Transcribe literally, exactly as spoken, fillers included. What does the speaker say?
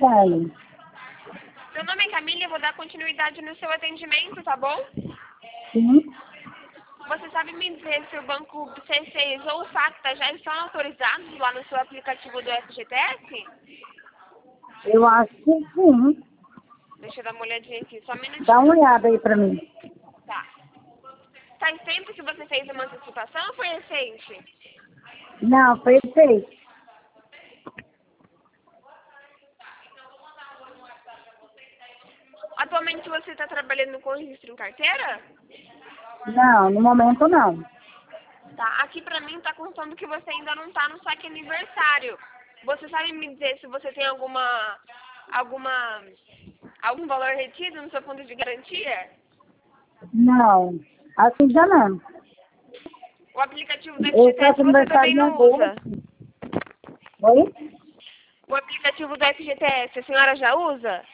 Fale. Meu nome é Camila e eu vou dar continuidade no seu atendimento, tá bom? Sim. Você sabe me dizer se o banco C seis ou o Facta já estão autorizados lá no seu aplicativo do F G T S? Eu acho que sim. Deixa eu dar uma olhadinha aqui, só um minutinho. Dá uma olhada aí pra mim. Tá. Faz tempo que você fez uma antecipação ou foi recente? Não, perfeito. Atualmente você está trabalhando com registro em carteira? Não, no momento não. Tá, aqui pra mim tá contando que você ainda não tá no saque aniversário. Você sabe me dizer se você tem alguma, alguma, algum valor retido no seu fundo de garantia? Não. Assim já não. O aplicativo do Eu F G T S faço você aniversário também em não usa? agosto. Oi? O aplicativo do F G T S a senhora já usa?